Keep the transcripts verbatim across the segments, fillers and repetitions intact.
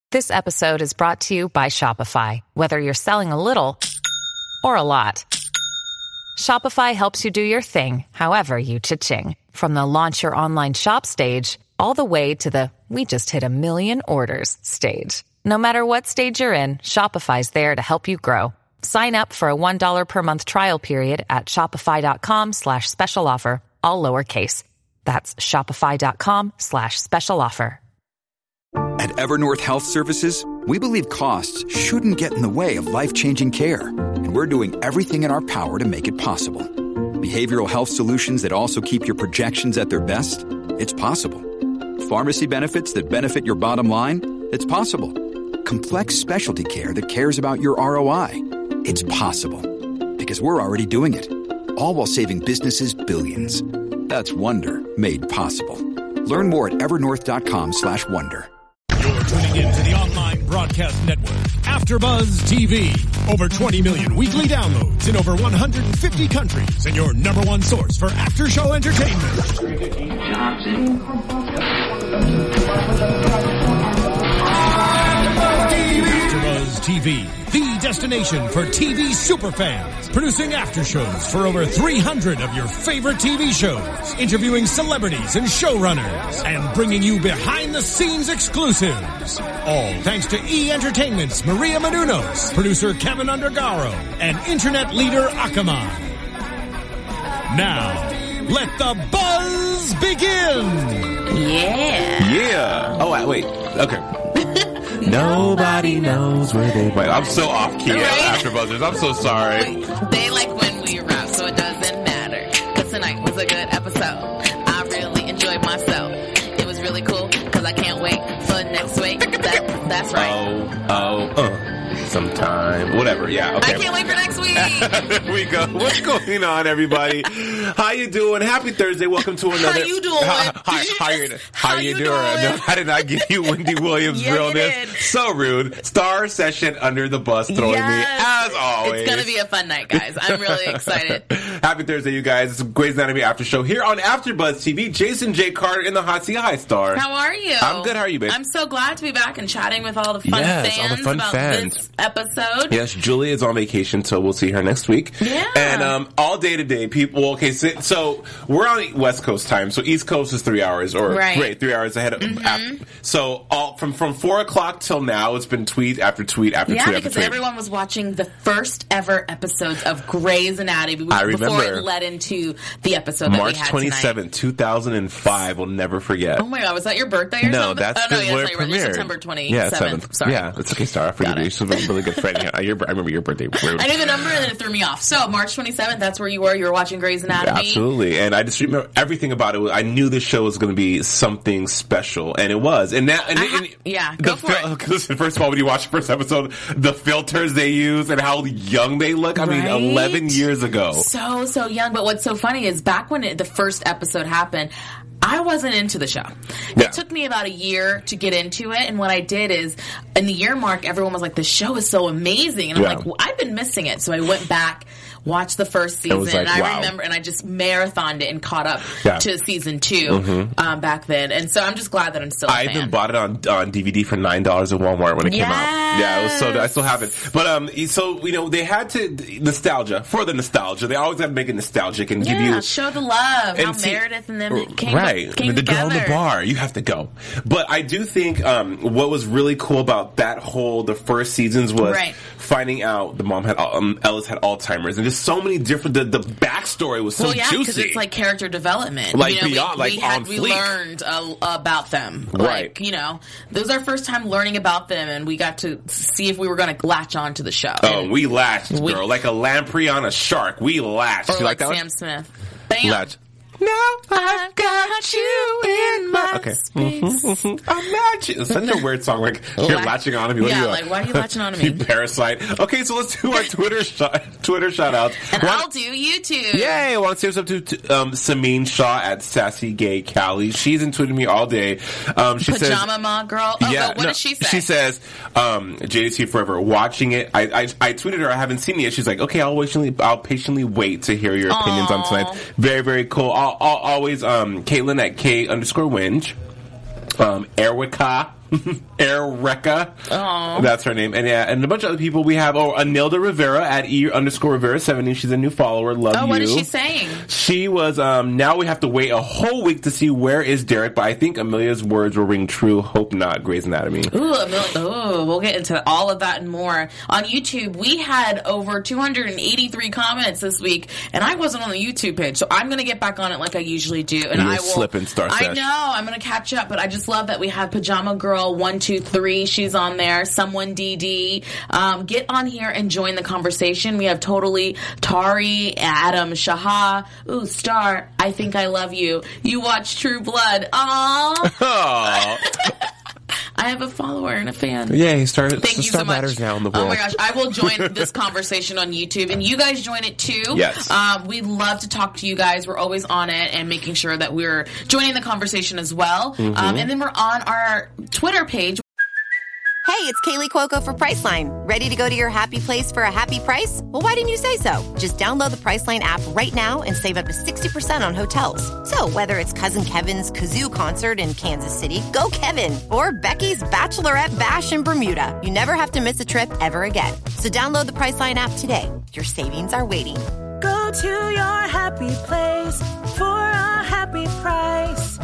This episode is brought to you by Shopify. Whether you're selling a little or a lot, Shopify helps you do your thing, however you cha-ching. From the launch your online shop stage, all the way to the we just hit a million orders stage. No matter what stage you're in, Shopify's there to help you grow. Sign up for a one dollar per month trial period at shopify.com slash special offer, all lowercase. That's shopify.com slash special offer. At Evernorth Health Services, we believe costs shouldn't get in the way of life-changing care, and we're doing everything in our power to make it possible. Behavioral health solutions that also keep your projections at their best? It's possible. Pharmacy benefits that benefit your bottom line? It's possible. Complex specialty care that cares about your R O I? It's possible. Because we're already doing it. All while saving businesses billions. That's Wonder made possible. Learn more at evernorth.com slash wonder. You're tuning in to the online broadcast network, AfterBuzz T V. Over twenty million weekly downloads in over one hundred fifty countries, and your number one source for after-show entertainment. AfterBuzz T V, the destination for T V superfans, producing aftershows for over three hundred of your favorite T V shows, interviewing celebrities and showrunners, and bringing you behind-the-scenes exclusives. All thanks to E! Entertainment's Maria Menounos, producer Kevin Undergaro, and internet leader Akamai. Now, let the buzz begin! Yeah. Yeah. Oh, wait. Okay. Nobody knows where they went. I'm so off key right? after buzzers. I'm so sorry. They like when we rap, so it doesn't matter. Because tonight was a good episode. I really enjoyed myself. It was really cool because I can't wait for next week. That, that's right. Oh, oh, uh. Sometime, whatever. Yeah. Okay. I can't wait for next week. There we go. What's going on, everybody? How you doing? Happy Thursday. Welcome to another. How you doing? How, how, how, you, how, how you, you doing? doing? No, I did not give you Wendy Williams' yeah, realness. So rude. Star session under the bus throwing yes. me as always. It's gonna be a fun night, guys. I'm really excited. Happy Thursday, you guys. It's Grey's Anatomy After Show here on AfterBuzz T V. Jason J. Carter in the hot seat. Hi, Star. How are you? I'm good. How are you, babe? I'm so glad to be back and chatting with all the fun yes, fans all the fun about fans. this episode. Yes, Julia is on vacation, so we'll see her next week. Yeah. And um, all day today, people. Okay, so, so we're on West Coast time, so East Coast is three hours, or right. wait, three hours ahead of. Mm-hmm. After, so all from from four o'clock till now, it's been tweet after tweet after yeah, tweet after tweet. Yeah, because tweet. everyone was watching the first ever episodes of Grey's Anatomy. I remember. Before it led into the episode that March we had twenty-seventh, two thousand five. We'll never forget. Oh my God, was that your birthday or no, something? that's oh, no, because yeah, when that's it right, premiered. September twenty-seventh. Yeah, seventh. Sorry. Yeah, it's okay, Star. I forget you. You're a really good friend. I, your, I remember your birthday. I knew the number and then it threw me off. So March twenty-seventh, that's where you were. You were watching Grey's Anatomy. Absolutely. And I just remember everything about it. I knew this show was going to be something special, and it was. And now, and, ha- and yeah, go the for fil- it. Listen, first of all, when you watch the first episode, the filters they use and how young they look. I right? mean, eleven years ago. So, so young. But what's so funny is back when it, the first episode happened, I wasn't into the show. Yeah. It took me about a year to get into it, and what I did is, in the year mark, everyone was like, "The show is so amazing," and I'm Yeah. like, well, "I've been missing it." So I went back, watched the first season, like, and I wow. remember, and I just marathoned it and caught up Yeah. to season two Mm-hmm. um, back then. And so I'm just glad that I'm still a I fan. even bought it on on D V D for nine dollars at Walmart when it came out. Yes. Yeah, it was so. I still have it. But um, so you know, they had to nostalgia for the nostalgia. They always had to make it nostalgic and yeah, give you show the love. How and see- Meredith and them came, right. came the together. girl in the bar, you have to go. But I do think um, what was really cool about that whole the first seasons was Right. finding out the mom had um, Ellis had Alzheimer's, and just so many different. The, the backstory was so well, yeah, because juicy. it's like character development. Like you know, beyond- we, like we had, on we fleek. learned uh, about them. Right. Like, you know, this was our first time learning about them, and we got to see if we were going to latch on to the show. Oh, And- we latched, We- girl, like a lamprey on a shark. We latched. or You like, like that Sam one? Smith. Bam. Latch. Now I've got you in my Okay. space. I'm latching. It's such a weird song. Like you're Latch- latching on to me. What Yeah, are you, like, why are you latching on to You me? parasite. Okay, so let's do our Twitter shot, Twitter shout outs. And One- I'll do YouTube. Yay! I want to say what's up to, to um, Sameen Shaw at Sassy Gay Callie. She's been tweeting me all day. Um, she Pajama says, Ma girl. Oh, yeah, no, what no, does she say? She says, um, J D T Forever, watching it. I, I I tweeted her, I haven't seen it yet. She's like, okay, I'll patiently, I'll patiently wait to hear your opinions on Aw. tonight. Very, very cool. I'll, I'll always, um, Caitlin at K underscore Winge. Um, Erwika, Erica. Aww. That's her name. And yeah, and a bunch of other people. We have oh, Anilda Rivera at E underscore Rivera seventy. She's a new follower. Love oh, you. what is she saying? She was, um, now we have to wait a whole week to see where is Derek, but I think Amelia's words will ring true. Hope not. Grey's Anatomy. Ooh, Amelia, ooh, we'll get into all of that and more. On YouTube, we had over two hundred eighty-three comments this week, and I wasn't on the YouTube page, so I'm going to get back on it like I usually do. And You I were will slipping, Star I Sesh. know, I'm going to catch up, but I just love that we have Pajama Girl one two three. She's on there. Someone D D. Um, get on here and join the conversation. We have Totally Tari, Adam Shaha. Ooh, Star, I think I love you. You watch True Blood. Aww. Oh. I have a follower and a fan. Yay, Star, Thank you Star so much. matters now in the world. Oh my gosh, I will join this conversation on YouTube, and you guys join it too. Yes. Um, we love to talk to you guys. We're always on it and making sure that we're joining the conversation as well. Mm-hmm. Um, and then we're on our Twitter page. Hey, it's Kaylee Cuoco for Priceline. Ready to go to your happy place for a happy price? Well, why didn't you say so? Just download the Priceline app right now and save up to sixty percent on hotels. So whether it's Cousin Kevin's Kazoo Concert in Kansas City, go Kevin, or Becky's Bachelorette Bash in Bermuda, you never have to miss a trip ever again. So download the Priceline app today. Your savings are waiting. Go to your happy place for a happy price.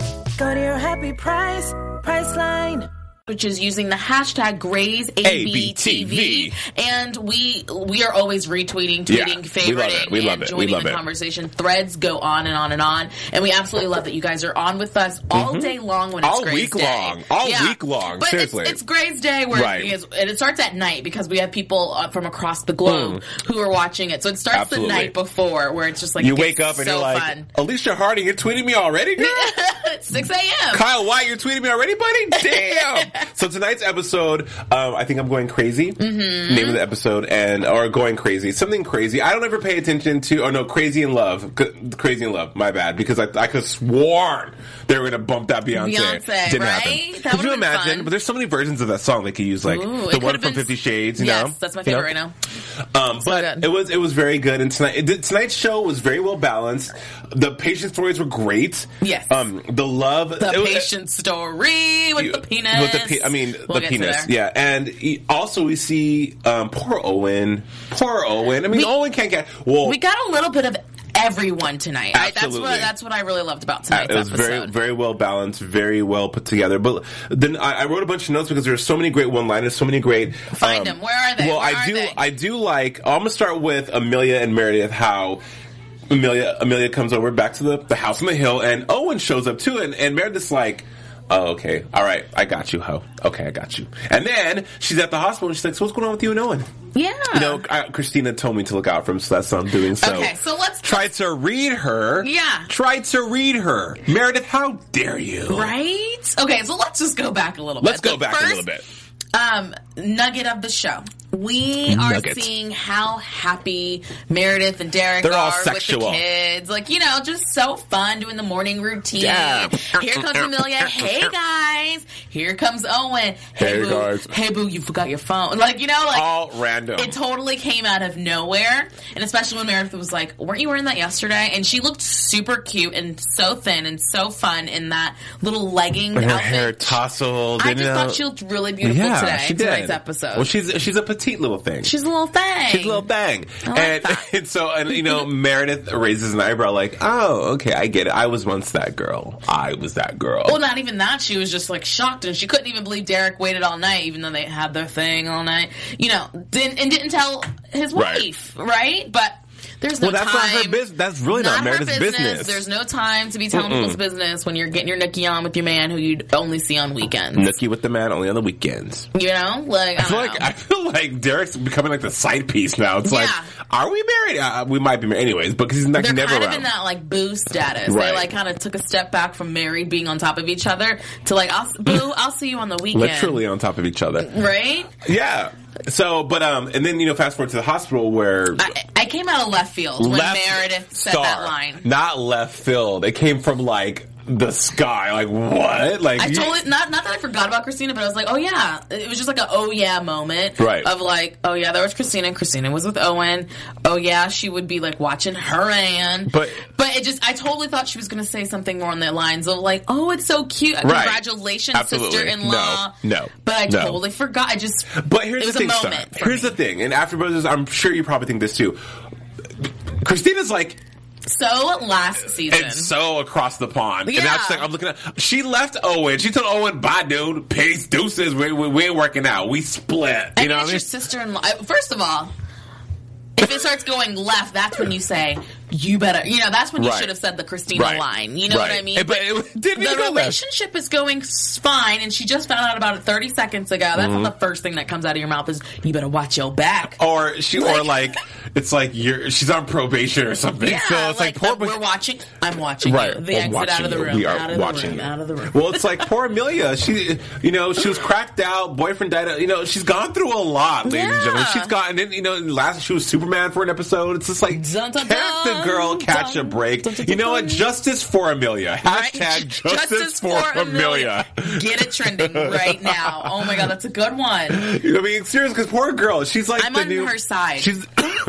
Go to your happy price, Priceline. Which is using the hashtag Grey's A B T V, and we we are always retweeting, tweeting, Yeah, we love favoriting, it. We love and it. We joining love the it. conversation. Threads go on and on and on, and we absolutely love that you guys are on with us all day long when it's All Grey's week Day. long. All Yeah. week long. But Seriously. it's, it's Grey's Day, where Right. it is, and it starts at night because we have people uh, from across the globe who are watching it. So it starts Absolutely. the night before, where it's just like You it wake gets up and so you're like, fun. Alicia Harding, you're tweeting me already, girl? It's six a.m. Kyle White, you're tweeting me already, buddy? Damn! So tonight's episode, um, I think I'm going crazy. Mm-hmm. Name of the episode, and or going crazy, something crazy. I don't ever pay attention to. Oh no, Crazy in Love, C- Crazy in Love. My bad, because I, I could have sworn they were gonna bump that Beyonce. Beyonce, Didn't right? happen. That Could you would've been imagine? fun. But there's so many versions of that song they could use, like Ooh, it the could've one from been- Fifty Shades. You yes, know, that's my You know? favorite right now. Um, but good. it was it was very good, and tonight it, tonight's show was very well balanced. The patient stories were great. Yes. Um, the love, The it was- patient story with you- the penis. With the pe- I mean, We'll the get to penis. there. Yeah, and he, also we see um, poor Owen. Poor Owen. I mean, We- Owen can't get. Well, We got a little bit of everyone tonight. I, that's Absolutely. what that's what I really loved about Uh, tonight's it was episode. very, very well balanced, very well put together. But then I, I wrote a bunch of notes because there are so many great one-liners, so many great. Find them. Where are they? Well, Where I are do, they? I do like. I'm gonna start with Amelia and Meredith. How Amelia, Amelia comes over back to the, the house on the hill, and Owen shows up too, and, and Meredith's like, "Oh, okay, all right, I got you, ho. Okay, I got you." And then she's at the hospital, and she's like, "So what's going on with you and Owen?" yeah. You know, I, Christina told me to look out for him, so that's what I'm doing. So, Okay, so let's- try to read her. Yeah. Try to read her, Meredith. How dare you? Right? Okay, so let's just go back a little bit. Let's go But back first, a little bit. Um, nugget of the show. We Nugget. are seeing how happy Meredith and Derek They're all are sexual. with the kids. Like, you know, just so fun doing the morning routine. Yeah. Here comes Amelia. Hey, guys. Here comes Owen. Hey, Hey, boo. guys. Hey, boo, you forgot your phone. Like, you know, like. All random. It totally came out of nowhere, and especially when Meredith was like, weren't you wearing that yesterday? And she looked super cute and so thin and so fun in that little legging Her outfit. hair tousled. I you just know. thought she looked really beautiful yeah, today, she did. tonight's episode. Well, she's she's a petite little thing. She's a little thing. She's a little bang. I like and, that. and so, and you know, Meredith raises an eyebrow like, "Oh, okay, I get it. I was once that girl. I was that girl." Well, not even that. She was just like shocked, and she couldn't even believe Derek waited all night, even though they had their thing all night. You know, didn't and didn't tell his Right. wife, right? But there's no well, that's time. not her business. That's really not, her Meredith's business. There's no time to be telling people's business when you're getting your nookie on with your man who you'd only see on weekends. Nookie with the man only on the weekends. You know, like I, I feel don't like know. I feel like Derek's becoming like the side piece now. It's Yeah. like, are we married? Uh, we might be married, anyways, because he's not, They're never kind of around. in that like boo status. Right. They like kind of took a step back from married being on top of each other to like, I'll, boo, I'll see you on the weekend. Literally on top of each other. Right? Yeah. So, but um, and then you know, fast forward to the hospital where I, I came out of left field when left Meredith said star, that line. not left field. It came from like the sky. Like, what? Like, I you, totally, not, not that I forgot about Christina, but I was like, oh yeah. It was just like a oh yeah moment. Right. Of like, oh yeah, there was Christina, and Christina was with Owen. Oh yeah, she would be like watching her and. But, but it just, I totally thought she was going to say something more on the lines of like, oh, it's so cute. Right. Congratulations, Absolutely. sister-in-law. No, no. But I no. totally forgot. I just, But here's it was the thing, a Star. moment. for Here's me. the thing, and AfterBuzzers, I'm sure you probably think this too. Christina's like, So last season. and so across the pond. Yeah. And that's like, I'm looking at, she left Owen. She told Owen, bye, dude. Peace, deuces. We, we, we ain't working out. We split. You I know mean, what I it's mean? your sister-in-law. I- First of all, if it starts going left, that's when you say, you better, you know, that's when you Right. should have said the Christina Right. line. You know Right. what I mean? Eh, but it didn't the even go left. relationship is going s- fine, and she just found out about it thirty seconds ago. That's Mm-hmm. not the first thing that comes out of your mouth is, you better watch your back. Or she, or Like- like, it's like you're, she's on probation or something. Yeah, so it's like, like, poor, the, we're watching, I'm watching Right. you. The We're exit watching out of the you. room. We are out of watching the room, you. out of the room. Well, it's like poor Amelia. She, you know, she was cracked out. Boyfriend died. out- You know, she's gone through a lot, ladies and Yeah. gentlemen. She's gotten in. You know, last she was Superman for an episode. It's just like, Dun, dun, can't the dun, girl catch dun, a break? dun, dun, You know what? dun. Justice for Amelia. Right? Hashtag justice, for, Amelia. Get it trending right now. Oh my god, that's a good one. I mean, serious, because poor girl. She's like I'm the on new. her side. She's.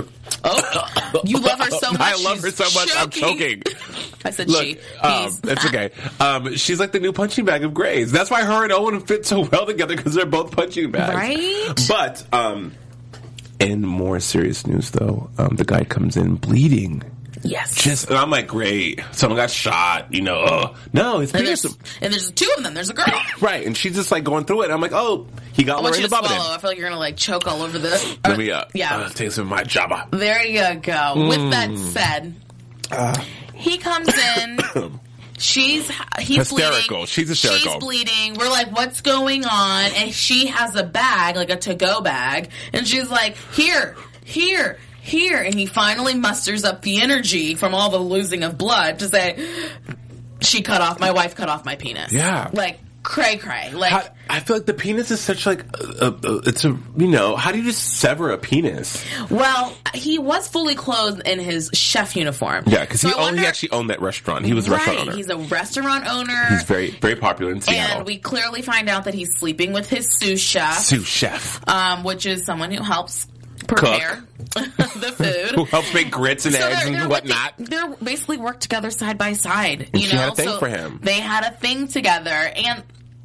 Oh, you love her so much. I love her she's so much. I'm choking. I said Look, she. um, He's. it's okay. Um, she's like the new punching bag of Grays. That's why her and Owen fit so well together because they're both punching bags. Right? But um, in more serious news, though, um, the guy comes in bleeding. Yes. Just, and I'm like, great. Someone got shot. You know, oh no, it's and Pierce. there's, and there's two of them. There's a girl. Right, and she's just like going through it. And I'm like, oh, he got I want you Lorena to swallow. Bobbitt. I feel like you're gonna like choke all over the. Let me uh, yeah. uh, take some of my jabba. There you go. With that Mm. said, Uh. he comes in. She's he's Hysterical. bleeding. She's hysterical. She's bleeding. We're like, what's going on? And she has a bag, like a to-go bag, and she's like, here, here, here. And he finally musters up the energy from all the losing of blood to say, she cut off my wife, cut off my penis. Yeah. like cray cray. Like. How, I feel like the penis is such like a, a, a, it's a you know how do you just sever a penis? Well, he was fully clothed in his chef uniform. Yeah, because So he I owned, wonder- he actually owned that restaurant. He was a restaurant right. owner. He's a restaurant owner. He's very very popular in Seattle. And we clearly find out that he's sleeping with his sous chef, Sous chef um, which is someone who helps prepare the food. who helps make grits and So eggs they're, they're and whatnot. Working, they're basically worked together side by side. And You she know, had a thing so for him. They had a thing together, and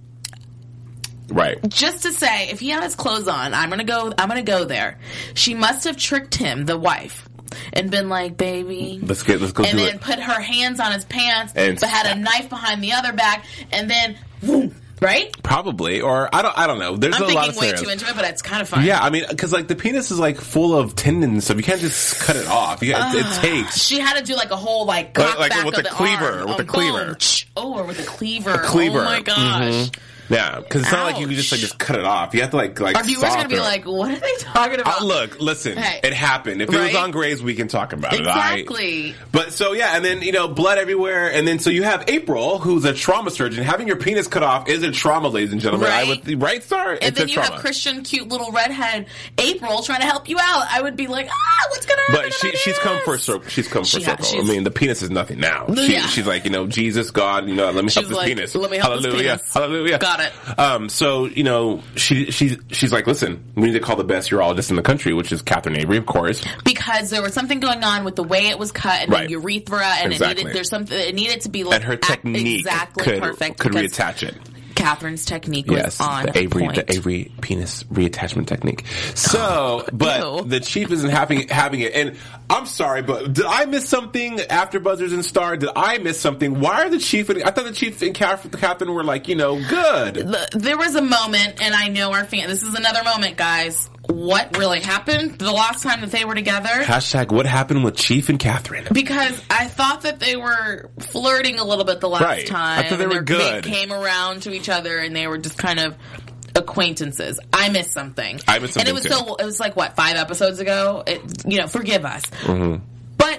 Right. just to say, if he had his clothes on, I'm gonna go. I'm gonna go there. She must have tricked him, the wife, and been like, "Baby, Let's get let's go and do then it. put her hands on his pants, And but had a knife behind the other back, and then, boom, right? Probably, or I don't I don't know. There's I'm a lot thinking of way scenarios. too into it, but it's kind of fun. Yeah, I mean, because like the penis is like full of tendons and stuff. You can't just cut it off. You, it, it takes. She had to do like a whole like Like- cock like back with of the the cleaver, arm. with the Oh, cleaver. boom. Oh, or with a cleaver. A cleaver. Oh my gosh. Mhm. Yeah, because it's not like you can just like just cut it off. You have to like like. Our viewers are gonna be soften like, it. "What are they talking about?" Uh, look, listen, Hey. it happened. If it was Right? on Grays, we can talk about it. Exactly. all right? But so yeah, and then you know, blood everywhere, and then so you have April, who's a trauma surgeon. Having your penis cut off is a trauma, ladies and gentlemen. I Right? would, right, Star? And It's then a you trauma. have Christian, cute little redhead April trying to help you out. I would be like, "Ah, what's gonna happen?" But to she, my she's penis?" come for a circle. She's come for She a ha- circle. I she's- mean, the penis is nothing now. She, Yeah. She's like, you know, Jesus, God, you know, let me She's help this like, penis. "Let me help this Hallelujah. penis." Hallelujah. Got it. Um, so, you know, she, she's, she's like, listen, we need to call the best urologist in the country, which is Catherine Avery, of course. Because there was something going on with the way it was cut and Right. the urethra, and Exactly. it needed there's something it needed to be like And her act- technique exactly could, perfect. could because reattach it. Catherine's technique was Yes, on the Avery, point. the Avery penis reattachment technique. So, but Ew. the chief isn't having having it, and I'm sorry, but did I miss something after Buzzers and Star? Did I miss something? Why are the chief and I thought the chief and Catherine were like, you know, good. The- there was a moment, and I know our fan. This is another moment, guys. What really happened the last time that they were together? Hashtag what happened with Chief and Catherine? Because I thought that they were flirting a little bit the last Right. time. I thought they and were they're- good. They came around to each other, and they were just kind of acquaintances. I missed something. I missed and it something, was too. so. It was like what five episodes ago. It, you know, forgive us. Mm-hmm. But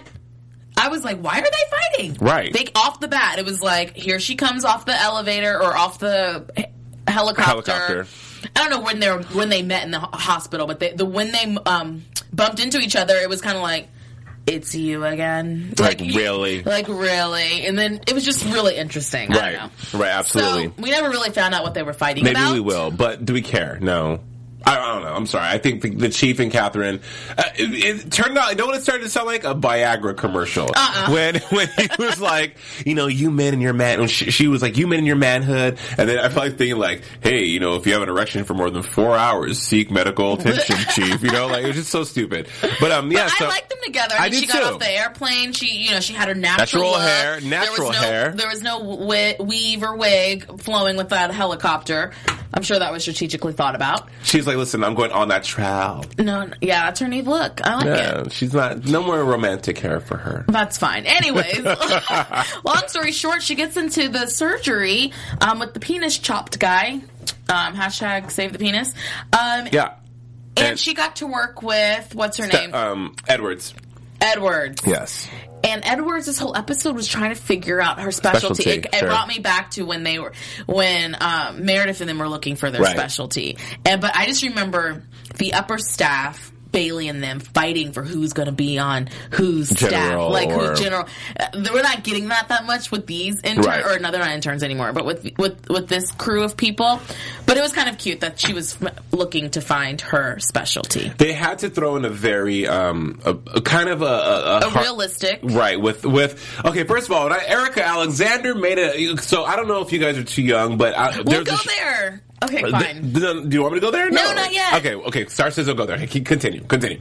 I was like, why are they fighting? Right. They off the bat, it was like, here she comes off the elevator or off the he- helicopter. Helicopter. I don't know when they were, when they met in the ho- hospital, but they, the when they um, bumped into each other, it was kind of like, it's you again. Like, really? Like, really? And then it was just really interesting. I Right. don't know. Right, absolutely. So, we never really found out what they were fighting Maybe about. we will, but do we care? No. I, I don't know. I'm sorry. I think the, the Chief and Catherine, uh, it, it turned out, you know what it started to sound like? A Viagra commercial. Uh-uh. When, when he was like, you know, you men in your man, when she, she was like, you men in your manhood. And then I felt like thinking like, hey, you know, if you have an erection for more than four hours, seek medical attention, Chief. You know, like, it was just so stupid. But, um, yeah. But so, I liked them together. I, I mean, did she got too. off the airplane. She, you know, she had her natural, Natural look. hair, natural there was no, hair. There was no wi- weave or wig flowing with that helicopter. I'm sure that was strategically thought about. She's like, listen, I'm going on that trial. No, no yeah, that's her new look. I like Yeah, it. she's not, no more romantic hair for her. That's fine. Anyways, long story short, she gets into the surgery um, with the penis chopped guy. Um, hashtag save the penis. Um, Yeah. and, And- she got to work with, what's her name? Um, Edwards. Edwards. Yes. And Edwards, this whole episode was trying to figure out her specialty. Specialty, it, it sure. brought me back to when they were, when um, Meredith and them were looking for their Right. specialty. And but I just remember the upper staff, Bailey and them, fighting for who's going to be on whose General staff, like or- who general. Uh, we're not getting that that much with these interns, Right. or no, they're not interns anymore. But with with with this crew of people, but it was kind of cute that she was f- looking to find her specialty, They had to throw in a very, um, a, a kind of a, a, a har- realistic. Right, with, with, okay, first of all, when I, Erica Alexander made a, so I don't know if you guys are too young, but I, We'll there's go a sh- there. Okay, Uh, fine. th- th- do you want me to go there? No, not yet. Okay, okay, Star says I'll go there. Hey, continue, continue.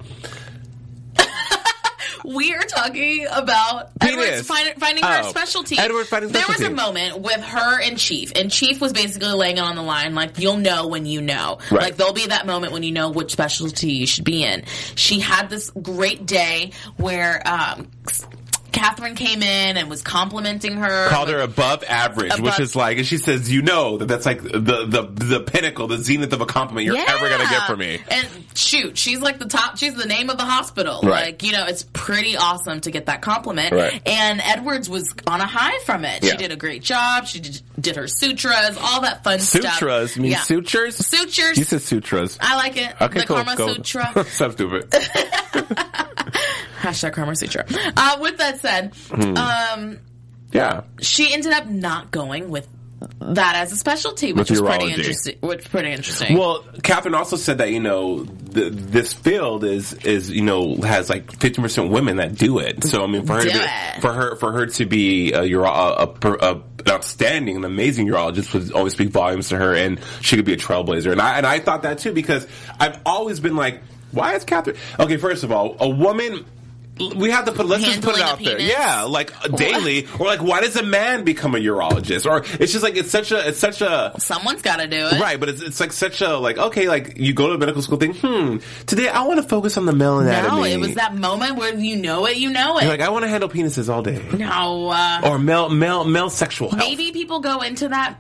We are talking about Penis. Edward's find, finding her Oh. specialty. Edward finding There was specialty. a moment with her and Chief, and Chief was basically laying it on the line, like, you'll know when you know. Right. Like, there'll be that moment when you know which specialty you should be in. She had this great day where um, Catherine came in and was complimenting her. Called her above average, Above- which is like, and she says, you know, that that's like the, the, the pinnacle, the zenith of a compliment you're Yeah. ever gonna get from me. And shoot, she's like the top, she's the name of the hospital. Right. Like, you know, it's pretty awesome to get that compliment. Right. And Edwards was on a high from it. Yeah. She did a great job. She did, did her sutras, all that fun stuff. Sutras, you mean Yeah. sutures? Sutures. You said sutras. I like it. Okay, the cool. Karma Go. Sutra. Stop stupid. Hashtag Karma Sutra. Uh, with that said, Hmm. um, Yeah. she ended up not going with that as a specialty, which With was pretty urology. interesting. Which was pretty interesting. Well, Catherine also said that, you know, the, this field is, is, you know, has like fifty percent women that do it. So, I mean, for her, Do to be, it. for her, for her to be a, uro- a, a, a, an outstanding and amazing urologist would always speak volumes to her, and she could be a trailblazer. And I, and I thought that too, because I've always been like, why is Catherine, okay, first of all, a woman, we have to put, let's just put it Handling out a there. penis? Yeah, like daily, or like, why does a man become a urologist? Or it's just like, it's such a, it's such a, Someone's got to do it. right, but it's, it's like such a, like, okay, like, you go to medical school thing, hmm, today I want to focus on the male anatomy. No, it was that moment where you know it, you know it. You're like, I want to handle penises all day. no, uh, Or male, male, male sexual health. maybe people go into that,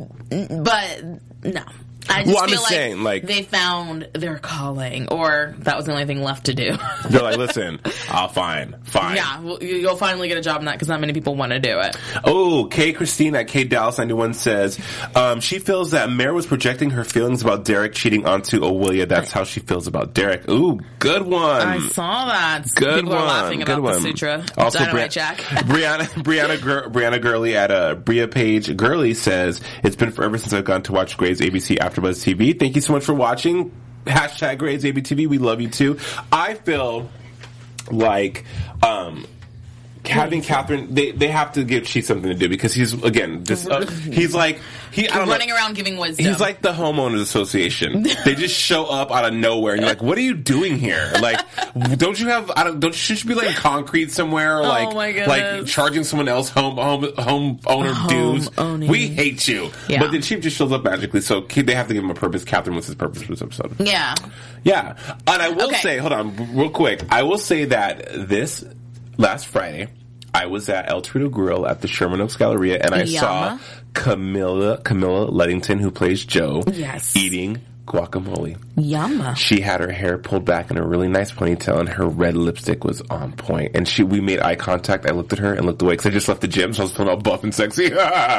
but no. I just Well, I'm feel just like, saying, like- they found their calling, or that was the only thing left to do. They're like, listen, I'll fine, fine. Yeah, well, you- you'll finally get a job in that because not many people want to do it. Oh, Kay Christine at K Dallas ninety-one says, um, she feels that Mare was projecting her feelings about Derek cheating onto Owilia. That's how she feels about Derek. Ooh, good one. I saw that. Good People one. are laughing Good about one. the sutra. Also, Dynamite Bri- Jack. Brianna, Brianna, Gur- Brianna Gurley at uh, Bria Page Gurley says, it's been forever since I've gone to watch Grey's A B C AfterBuzz T V. Thank you so much for watching. Hashtag Grey's A B C T V. We love you too. I feel like, um, having Catherine, they, they have to give Chief something to do because he's, again, just, uh, he's like, he, I don't Running know. around giving wisdom. He's like the homeowners association. They just show up out of nowhere, and you're like, "What are you doing here? Like, don't you have? I don't. Don't should you be like concrete somewhere? Or like, Oh my goodness. like charging someone else home home home owner Home dues? owning. We hate you." Yeah. But then Chief just shows up magically, so they have to give him a purpose. Catherine was his purpose for this episode. yeah. Yeah, and I will Okay. say, hold on, real quick. I will say that this last Friday, I was at El Torito Grill at the Sherman Oaks Galleria, and I Yum. saw Camilla Camilla Luddington, who plays Jo, Yes. eating guacamole. Yum. She had her hair pulled back in a really nice ponytail, and her red lipstick was on point. And she, we made eye contact. I looked at her and looked away because I just left the gym, so I was feeling all buff and sexy.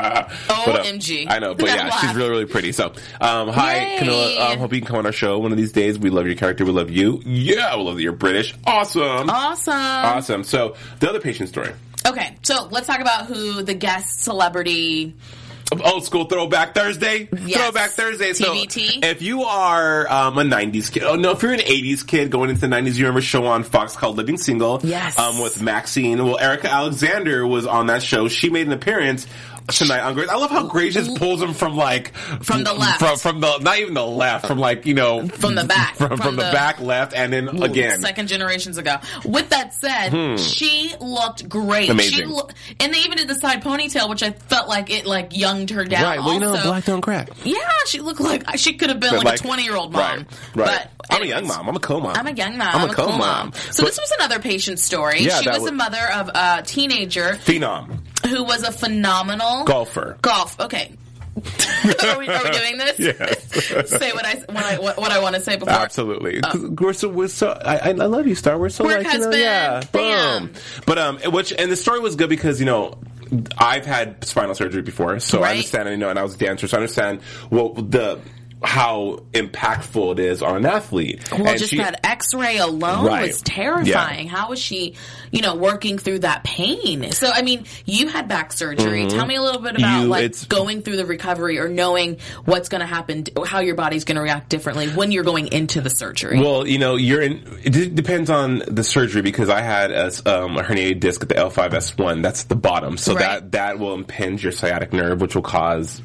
O M G. But, uh, I know, but yeah, she's really, really pretty. So, um, hi, Yay. Camilla. I um, hope you can come on our show one of these days. We love your character. We love you. Yeah, we love that you're British. Awesome. Awesome. Awesome. So, the other patient story. Okay, so let's talk about who the guest celebrity... Old school Throwback Thursday. Yes. Throwback Thursday. So T B T. if you are um, a nineties kid, oh no, if you're an eighties kid going into the nineties, you remember a show on Fox called Living Single. Yes. Um, with Maxine. Well, Erica Alexander was on that show. She made an appearance tonight on Grace. I love how Grace just pulls him from like from the left, from, from the not even the left, from like you know from the back, from, from, from the, the back left, and then again second generations ago. With that said, hmm. she looked great. Amazing. She lo- and they even did the side ponytail, which I felt like it like younged her down. Right. Well, you know, also, black don't crack. Yeah, she looked like she could have been like, like a twenty year old mom. Right. Right. But I'm a young mom. I'm a co mom. I'm a young mom. I'm, I'm a a co cool mom. mom. So but, this was another patient story. Yeah, she was was a mother of a teenager. Phenom. Who was a phenomenal golfer. Golf. Okay. are, we, are we doing this? Yes. Say what I what I what, what I want to say before. Absolutely. Oh. We're so we're so I, I love you, Star. We're so Work like you know, yeah, bam. boom. But um, which and the story was good because you know. I've had spinal surgery before, so right. I understand. You know, and I was a dancer, so I understand what the how impactful it is on an athlete. Well, and just she, that X-ray alone right. was terrifying. Yeah. How was she, you know, working through that pain? So, I mean, you had back surgery. Mm-hmm. Tell me a little bit about you, like going through the recovery or knowing what's going to happen, how your body's going to react differently when you're going into the surgery. Well, you know, you're in. It d- depends on the surgery because I had a, um, a herniated disc at the L five S one. That's the bottom, so right. that that will impinge your sciatic nerve, which will cause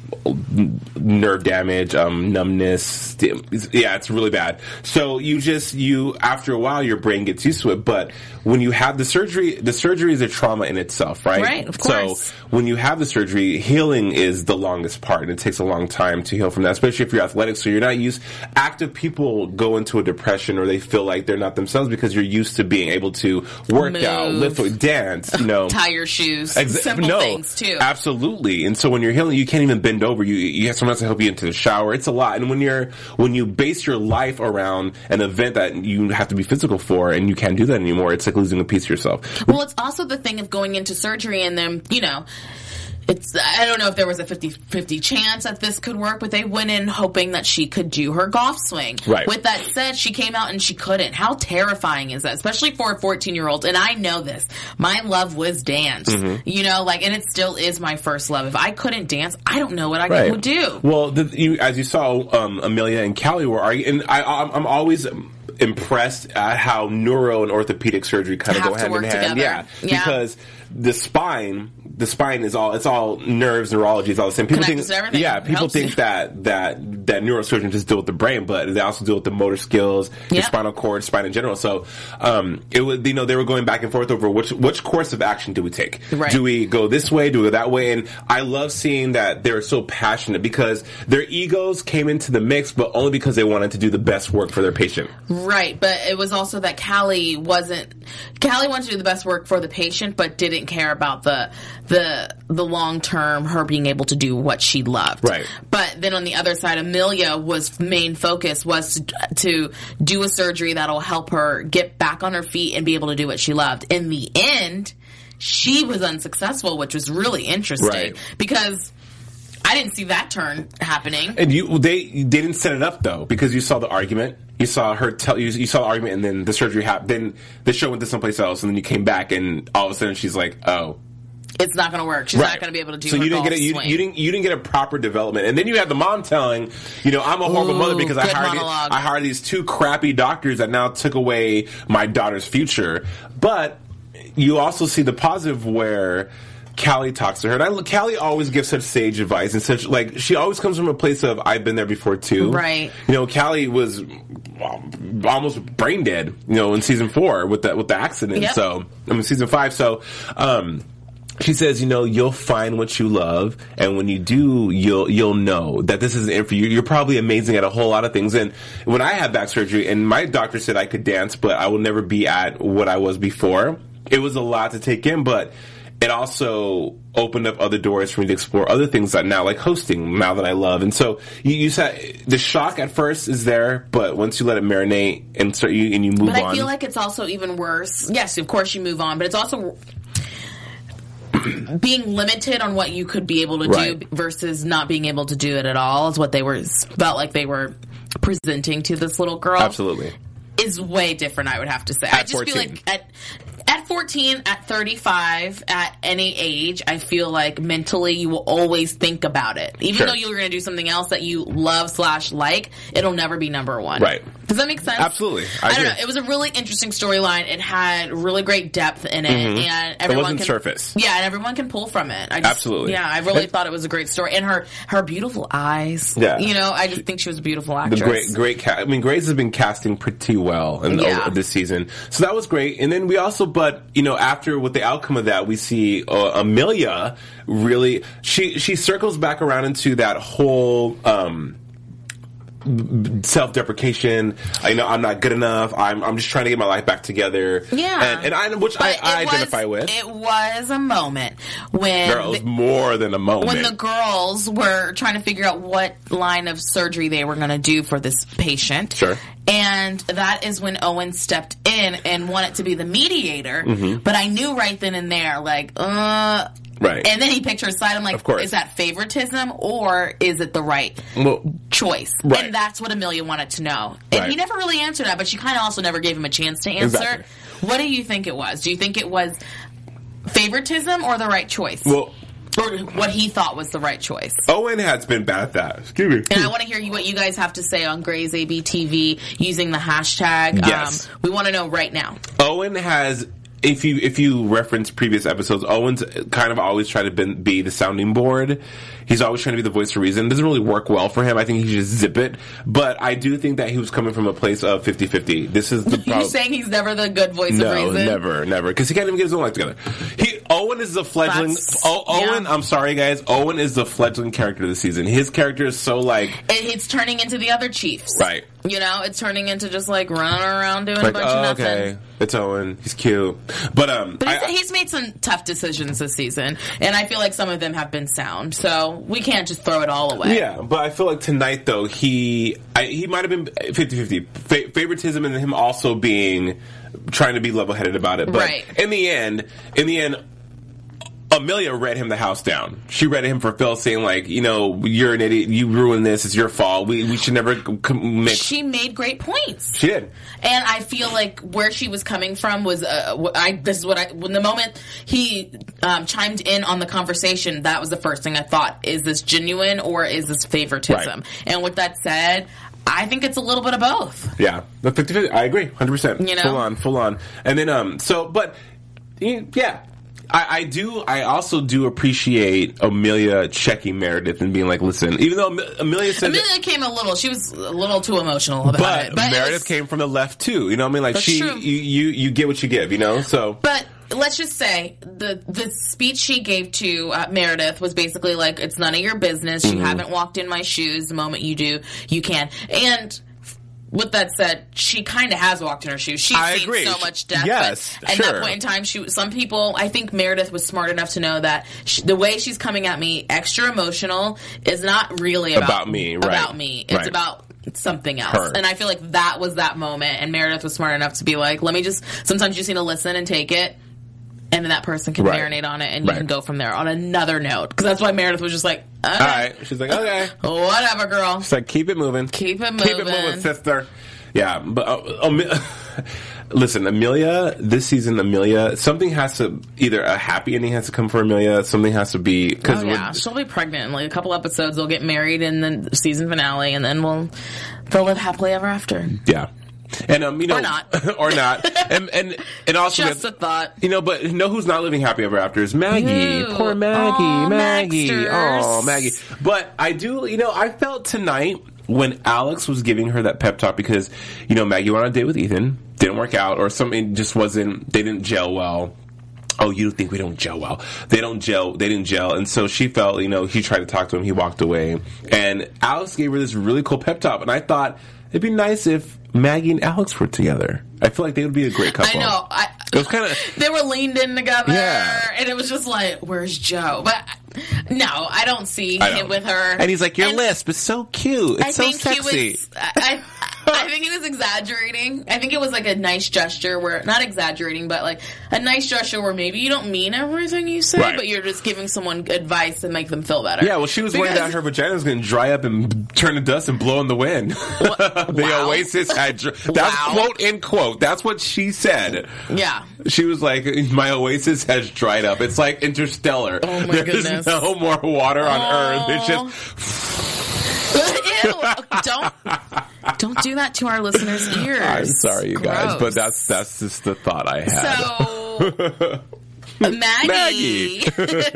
nerve damage, um, numbness. Yeah, it's really bad. So you just, you, after a while, your brain gets used to it. But when you have the surgery, the surgery is a trauma in itself, right? Right, of course. So when you have the surgery, healing is the longest part. And it takes a long time to heal from that, especially if you're athletic. So you're not used, active people go into a depression or they feel like they're not themselves because you're used to being able to work Move. out, lift, dance, you know. Tie your shoes. Exa- Simple no, things, too. Absolutely. And so when you're healing, you can't even bend over. You, you have someone else to help you into the shower. It's a lot. And when you're, when you base your life around an event that you have to be physical for and you can't do that anymore, it's like losing a piece of yourself. Well, it's also the thing of going into surgery and then, you know, it's, I don't know if there was a fifty-fifty chance that this could work, but they went in hoping that she could do her golf swing. Right. With that said, she came out and she couldn't. How terrifying is that? Especially for a fourteen-year-old. And I know this. My love was dance. Mm-hmm. You know, like, and it still is my first love. If I couldn't dance, I don't know what I right. would do. Well, the, you, as you saw, um, Amelia and Callie were arguing, and I, I'm, I'm always impressed at how neuro and orthopedic surgery kind of go hand in hand. Together. Yeah, yeah, because the spine, the spine is all, it's all nerves, neurology, it's all the same. People Connected think, to everything. yeah, people Helps think you. that, that, that neurosurgeons just deal with the brain, but they also deal with the motor skills, the yep. spinal cord, spine in general. So, um, it was, you know, they were going back and forth over which, which course of action do we take? Right. Do we go this way? Do we go that way? And I love seeing that they're so passionate because their egos came into the mix, but only because they wanted to do the best work for their patient. Right, but it was also that Callie wasn't, Callie wanted to do the best work for the patient, but didn't care about the, the, the long term, her being able to do what she loved. Right. But then on the other side, Amelia was main focus was to, to do a surgery that'll help her get back on her feet and be able to do what she loved. In the end, she was unsuccessful, which was really interesting Right. because I didn't see that turn happening. And you, they, they didn't set it up though, because you saw the argument. You saw her tell you. You saw the argument, and then the surgery happened. Then the show went to someplace else, and then you came back, and all of a sudden she's like, "Oh, it's not going to work. She's right. not going to be able to do." So her you didn't golf get a, you, swing. you didn't you didn't get a proper development, and then you had the mom telling, you know, I'm a horrible Ooh, mother because I good hired monologue. I hired these two crappy doctors that now took away my daughter's future. But you also see the positive where Callie talks to her, and I, Callie always gives such sage advice and such, like, she always comes from a place of, I've been there before too. Right. You know, Callie was um, almost brain dead, you know, in season four with the, with the accident. Yep. So, I mean, season five. So, um, she says, you know, you'll find what you love, and when you do, you'll you'll know that this isn't it for you. You're probably amazing at a whole lot of things. And when I had back surgery, and my doctor said I could dance, but I will never be at what I was before, it was a lot to take in, but it also opened up other doors for me to explore other things that now, like hosting, now that I love. And so you, you said the shock at first is there, but once you let it marinate and start you and you move on. But I feel like it's also even worse. Yes, of course you move on, but it's also being limited on what you could be able to right. do versus not being able to do it at all is what they were felt like they were presenting to this little girl. Absolutely. Is way different, I would have to say. At I just fourteen. feel like at at fourteen, at thirty-five, at any age, I feel like mentally you will always think about it. Even sure. though you're going to do something else that you love slash like, it'll never be number one. Right. Does that make sense? Absolutely. I, I agree. don't know. It was a really interesting storyline. It had really great depth in it, Mm-hmm. and everyone it wasn't can, surface. Yeah, and everyone can pull from it. I just, Absolutely. Yeah, I really and, thought it was a great story, and her her beautiful eyes. Yeah. You know, I just think she was a beautiful actress. The great, great cast. I mean, Grace has been casting pretty well in Yeah. uh, this season, so that was great. And then we also, but you know, after with the outcome of that, we see uh, Amelia really. She she circles back around into that whole. Um, self-deprecation. I know I'm not good enough. I'm I'm just trying to get my life back together. Yeah, and, and I which I, I was, identify with. It was a moment when Girl, it was more than a moment. When the girls were trying to figure out what line of surgery they were going to do for this patient. Sure. And that is when Owen stepped in and wanted to be the mediator. Mm-hmm. But I knew right then and there, like, uh. Right. And then he picked her side. I'm like, of course. Is that favoritism or is it the right well, choice? Right. And that's what Amelia wanted to know. And right. he never really answered that, but she kind of also never gave him a chance to answer. Exactly. What do you think it was? Do you think it was favoritism or the right choice? Well, or what he thought was the right choice. Owen has been bad at that. Excuse me. And I want to hear you, what you guys have to say on Grey's A B T V using the hashtag. Yes. Um, we want to know right now. Owen has... If you if you reference previous episodes, Owen's kind of always tried to be, be the sounding board. He's always trying to be the voice of reason. It doesn't really work well for him. I think he should just zip it. But I do think that he was coming from a place of fifty-fifty. This is the problem. You're saying he's never the good voice no, of reason? No, never, never. Because he can't even get his own life together. He Owen is the fledgling... O, Owen, yeah. I'm sorry, guys. Owen is the fledgling character of the season. His character is so, like... And it's turning into the other chiefs. Right. You know, it's turning into just, like, running around doing Like, a bunch oh, of nothing. okay. It's Owen. He's cute. But, um... But he's, I, he's made some tough decisions this season, and I feel like some of them have been sound, so we can't just throw it all away. Yeah, but I feel like tonight, though, he I, he might have been fifty-fifty. Fa- favoritism and him also being... trying to be level-headed about it. But right. in the end, in the end... Amelia read him the house down. She read him for Phil, saying like, you know, you're an idiot. You ruined this. It's your fault. We we should never make. She made great points. She did, and I feel like where she was coming from was, uh, I this is what I when the moment he um, chimed in on the conversation, that was the first thing I thought: is this genuine or is this favoritism? Right. And with that said, I think it's a little bit of both. Yeah, the fifty-fifty. I agree, one hundred percent. You know, full on, full on. And then um, so but yeah. I, I do. I also do appreciate Amelia checking Meredith and being like, "Listen." Even though Amelia said Amelia that, came a little, she was a little too emotional about but, it. But Meredith it was, came from the left too. You know what I mean? Like That's she, true. you, you, you get what you give. You know. So, but let's just say the the speech she gave to uh, Meredith was basically like, "It's none of your business. You Mm-hmm. haven't walked in my shoes. The moment you do, you can." And with that said, she kind of has walked in her shoes. She's I seen agree. so much death. Yes, but at sure. that point in time, she some people. I think Meredith was smart enough to know that she, the way she's coming at me, extra emotional, is not really about, About me, right. About me. It's Right. about something else. Her. And I feel like that was that moment. And Meredith was smart enough to be like, "Let me just." Sometimes you just need to listen and take it. And then that person can Right. marinate on it, and you Right. can go from there on another note. Because that's why Meredith was just like, okay, all right. She's like, okay. whatever, girl. She's like, keep it moving. Keep it Keep it moving. moving, sister. Yeah, but uh, um, listen, Amelia. This season, Amelia. Something has to either a happy ending has to come for Amelia. Something has to be because Oh, yeah. She'll be pregnant in like a couple episodes. They'll get married in the season finale, and then we'll they'll live happily ever after. yeah. And um, you know, Or not. or not, and and and also, Just a thought. you know, but you know who's not living happy ever after is Maggie. Ew. Poor Maggie, Aw, Maggie, Maxters. oh Maggie. But I do, you know, I felt tonight when Alex was giving her that pep talk because you know Maggie went on a date with Ethan, didn't work out, or something just wasn't. They didn't gel well. Oh, you think we don't gel well? They don't gel. They didn't gel, and so she felt, you know, he tried to talk to him, he walked away, and Alex gave her this really cool pep talk, and I thought it'd be nice if Maggie and Alex were together. I feel like they would be a great couple. I know. I It was kind of... They were leaned in together, Yeah. and it was just like, where's Joe? But no, I don't see I him don't. with her. And he's like, your And lisp is so cute. It's I so think sexy. he was. I, I think he was exaggerating. I think it was like a nice gesture where, not exaggerating, but like a nice gesture where maybe you don't mean everything you say, Right. but you're just giving someone advice to make them feel better. Yeah, well, she was worried Because- that her vagina was going to dry up and turn to dust and blow in the wind. the Wow. Oasis had... Dr- That's Wow. quote in quote. That's what she said. Yeah. She was like, my Oasis has dried up. It's like Interstellar. Oh, my There's goodness. no more water on Aw. Earth. It's just... Ew. Don't don't do that to our listeners' ears. I'm sorry, you guys, Gross. but that's that's just the thought I had. So Maggie. Maggie.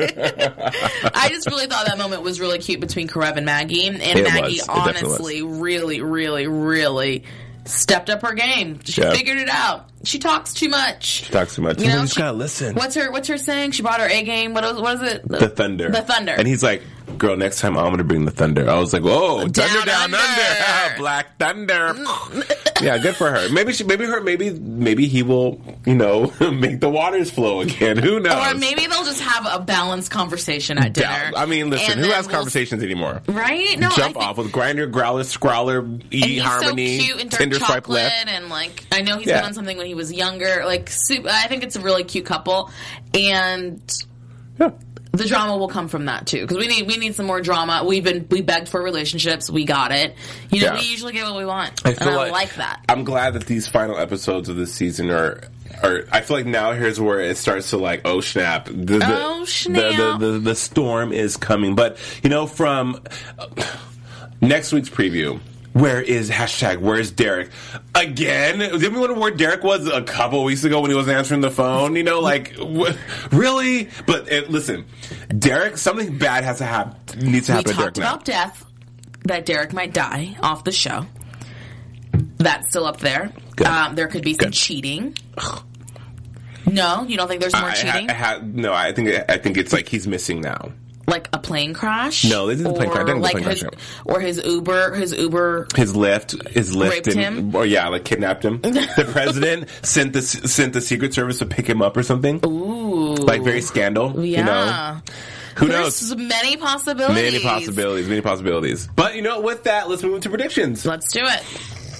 I just really thought that moment was really cute between Karev and Maggie. And It Maggie was. It definitely honestly really, really, really stepped up her game. She Yeah. figured it out. She talks too much. She talks too much. You know, You just she- gotta listen. What's her what's her saying? She brought her A game. What is, what is it? The thunder. The thunder. And he's like, girl, next time I'm gonna bring the thunder. I was like, whoa, Down thunder down under. under. Black thunder. Yeah, good for her. Maybe she maybe her maybe maybe he will, you know, make the waters flow again. Who knows? Or maybe they'll just have a balanced conversation at dinner. Doubt. I mean, listen, And who then has we'll- conversations anymore? Right? No, I Jump think- off with Grinder, Growler, Scrawler, And E he's Harmony, so cute and dark Tinder swipe chocolate, left. and like I know he's Yeah. been on something when he was younger. Like, super, I think it's a really cute couple, and Yeah. the drama will come from that too. Because we need we need some more drama. We've been we begged for relationships. We got it. You know, Yeah. we usually get what we want, I and feel I like, like that. I'm glad that these final episodes of this season are. Are, I feel like now here's where it starts to like, oh snap, the, the, Oh, the, snap. the, the, the storm is coming. But you know, from uh, next week's preview, where is hashtag Where's Derek again? Didn't we wonder where Derek was a couple weeks ago when he wasn't answering the phone? You know, like wh- really? But uh, listen, Derek, something bad has to happen. Needs to We happen to Derek talked now. about death, that Derek might die off the show. That's still up there. Good. Um, there could be some Good. cheating. No, you don't think there's more I, cheating? I, I ha- no, I think I think it's like he's missing now. Like a plane crash? No, this isn't a plane crash. I think it's a Like plane his, crash. or his Uber, his Uber. His lift, his lift, Raped and, him? or yeah, like kidnapped him. The president sent the sent the Secret Service to pick him up or something. Ooh, Like very scandal. yeah. You know, who There's knows? many possibilities. Many possibilities. Many possibilities. But you know, with that, let's move to predictions. Let's do it.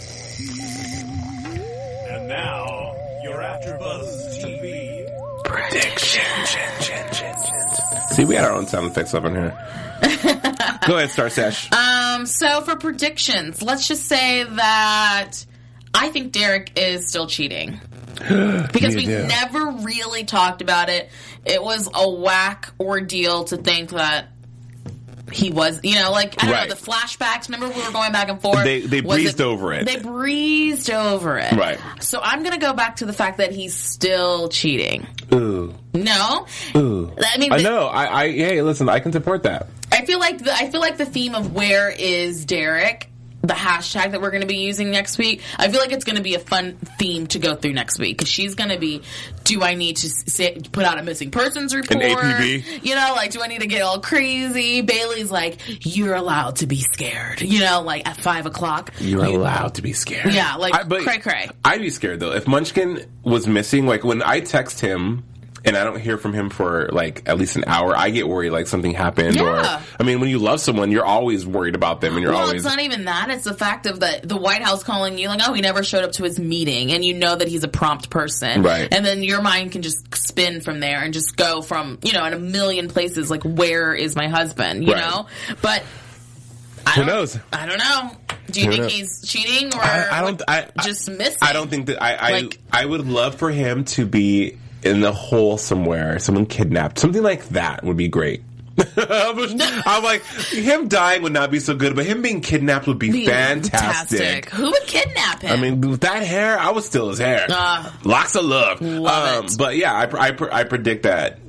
And now, your AfterBuzz T V Predictions. See, we got our own sound effects up in here. Go ahead, Star Sesh. Um, so for predictions, let's just say that I think Derek is still cheating. Because we do. never really talked about it. It was a whack ordeal to think that he was, you know, like, I don't Right. know, the flashbacks. Remember we were going back and forth? They- they Was breezed over it. They breezed over it. Right. So I'm going to go back to the fact that he's still cheating. Ooh. No? Ooh. I mean, I the- know. I, I, hey, listen, I can support that. I feel like the, I feel like the theme of where is Derek, the hashtag that we're going to be using next week, I feel like it's going to be a fun theme to go through next week because she's going to be, do I need to say, put out a missing persons report? An A P B? You know, like, do I need to get all crazy? Bailey's like, you're allowed to be scared. You know, like at five o'clock. You're allowed to be scared. Yeah, like, I- but cray cray. I'd be scared though. If Munchkin was missing, like when I text him and I don't hear from him for like at least an hour, I get worried like something happened. Yeah. Or I mean, when you love someone, you're always worried about them, and you're Well, always. it's not even that. It's the fact of the the White House calling you like, oh, he never showed up to his meeting, and you know that he's a prompt person, Right. And then your mind can just spin from there and just go from you know in a million places like, where is my husband? You Right. know, but I Who don't- knows? I don't know. Do you Who think knows? he's cheating or I, I don't. like, I just missing? I don't think that. I. I, Like- I would love for him to be in the hole somewhere. Someone kidnapped. Something like that would be great. I'm like, him dying would not be so good, but him being kidnapped would be, Be fantastic. Who would kidnap him? I mean, with that hair, I would steal his hair. Uh, Locks of love. love Um, it. but yeah, I, I, I predict that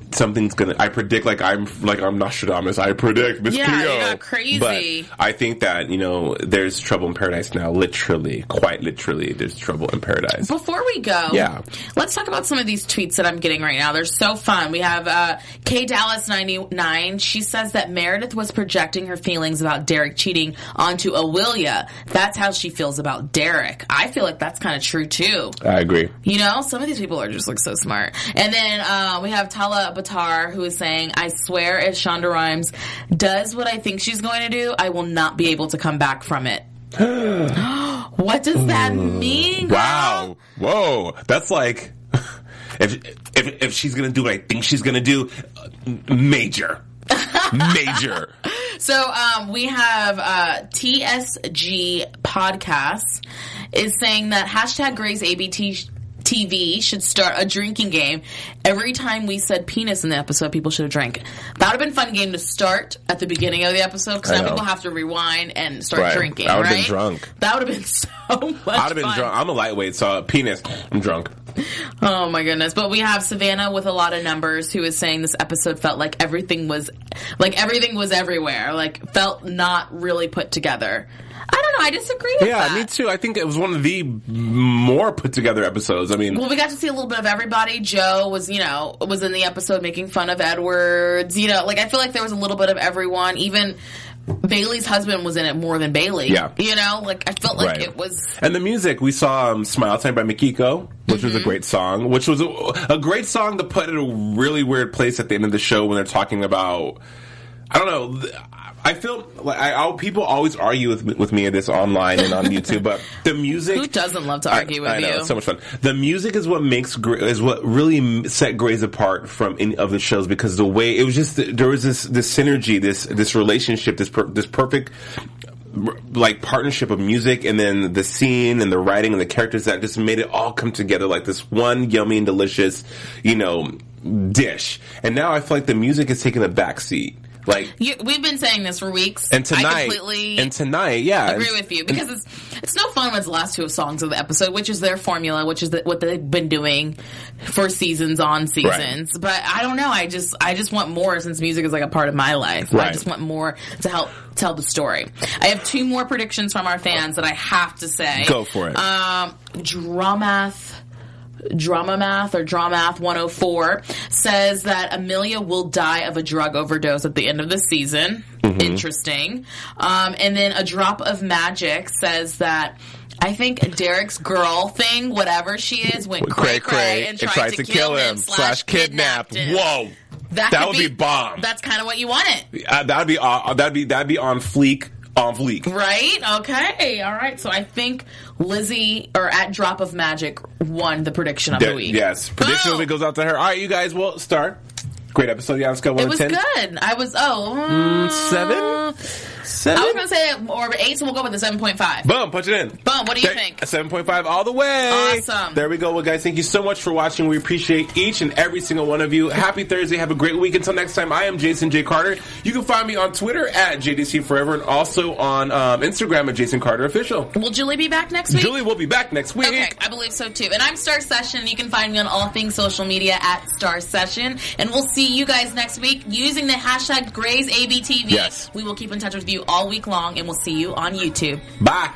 something's gonna. I predict like I'm like I'm Nostradamus. I predict Miss yeah, Cleo. Yeah, crazy. But I think that you know there's trouble in paradise now. Literally, quite literally, there's trouble in paradise. Before we go, yeah, let's talk about some of these tweets that I'm getting right now. They're so fun. We have uh, K Dallas ninety-nine. She says that Meredith was projecting her feelings about Derek cheating onto Awilia. That's how she feels about Derek. I feel like that's kind of true too. I agree. You know, some of these people are just like so smart. And then uh, we have Tala Batar, who is saying, I swear if Shonda Rhimes does what I think she's going to do, I will not be able to come back from it. What does that mean, girl? Wow. Whoa. That's like, if, if, if she's going to do what I think she's going to do, major. Major. So um, we have uh, T S G Podcast is saying that hashtag Grey's A B T T V should start a drinking game. Every time we said penis in the episode, people should have drank. That would have been a fun game to start at the beginning of the episode because now people have to rewind and start right. drinking. I would have right? been drunk. That would have been so much fun. I would have been drunk. I'm a lightweight, so penis, I'm drunk. Oh my goodness. But we have Savannah with a lot of numbers who is saying this episode felt like everything was like everything was everywhere. Like felt not really put together. I don't know. I disagree with yeah, that. me too. I think it was one of the more put together episodes. I mean, well, we got to see a little bit of everybody. Joe was, you know, was in the episode making fun of Edwards. You know, like I feel like there was a little bit of everyone. Even Bailey's husband was in it more than Bailey. Yeah. You know, like I felt like right. it was. And the music, we saw um, Smile Time by Mikiko, which mm-hmm. was a great song, which was a, a great song to put in a really weird place at the end of the show when they're talking about, I don't know, I feel like I, I'll, people always argue with with me at this online and on YouTube, but the music. Who doesn't love to argue I, with I know, you? It's so much fun. The music is what makes is what really set Grey's apart from any of the shows because the way it was just there was this this synergy, this this relationship, this per, this perfect like partnership of music and then the scene and the writing and the characters that just made it all come together like this one yummy and delicious, you know, dish. And now I feel like the music is taking a back seat. Like you, we've been saying this for weeks. And tonight, I completely and tonight, yeah, agree with you because it's it's no fun when it's the last two songs of the episode, which is their formula, which is the, what they've been doing for seasons on seasons. Right. But I don't know. I just I just want more since music is like a part of my life. Right. I just want more to help tell the story. I have two more predictions from our fans that I have to say. Go for it. Um, Dramath. Drama Math or Dramath one oh four says that Amelia will die of a drug overdose at the end of the season. Mm-hmm. Interesting. Um, and then A Drop of Magic says that I think Derek's girl thing, whatever she is, went cray cray and tried, tried to, to kill him, him slash kidnapped him. Whoa. That, that would be, be bomb. That's kind of what you wanted. Uh, that'd be uh, that'd be that'd be on fleek. On fleek. Right? Okay. All right. So I think Lizzie, or at Drop of Magic, won the prediction of De- the week. Yes. Prediction of the week goes out to her. All right, you guys, well, start. Great episode. Yeah, let's go. one It was ten. good. I was, oh. Uh, mm, seven? Seven? I was going to say or eight, so we'll go with the seven point five. Boom. Punch it in. Boom. What do you think? seven point five all the way. Awesome. There we go. Well, guys, thank you so much for watching. We appreciate each and every single one of you. Happy Thursday. Have a great week. Until next time, I am Jason J. Carter. You can find me on Twitter at J D C Forever and also on um, Instagram at Jason Carter Official. Will Julie be back next week? Julie will be back next week. Okay, I believe so too. And I'm Star Session. You can find me on all things social media at Star Session. And we'll see you guys next week using the hashtag Grey's A B T V. Yes. We will keep in touch with you all week long, and we'll see you on YouTube. Bye.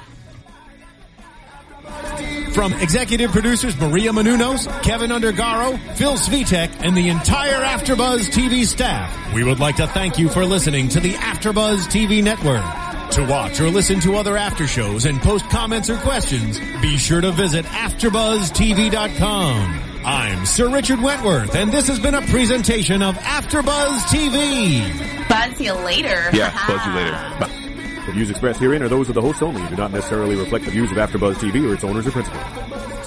From executive producers Maria Menounos, Kevin Undergaro, Phil Svitek, and the entire AfterBuzz T V staff, we would like to thank you for listening to the AfterBuzz T V network. To watch or listen to other after shows and post comments or questions, be sure to visit after buzz T V dot com. I'm Sir Richard Wentworth, and this has been a presentation of AfterBuzz T V. Buzz you later. Yeah, buzz you later. Bye. The views expressed herein are those of the hosts only and do not necessarily reflect the views of AfterBuzz T V or its owners or principals.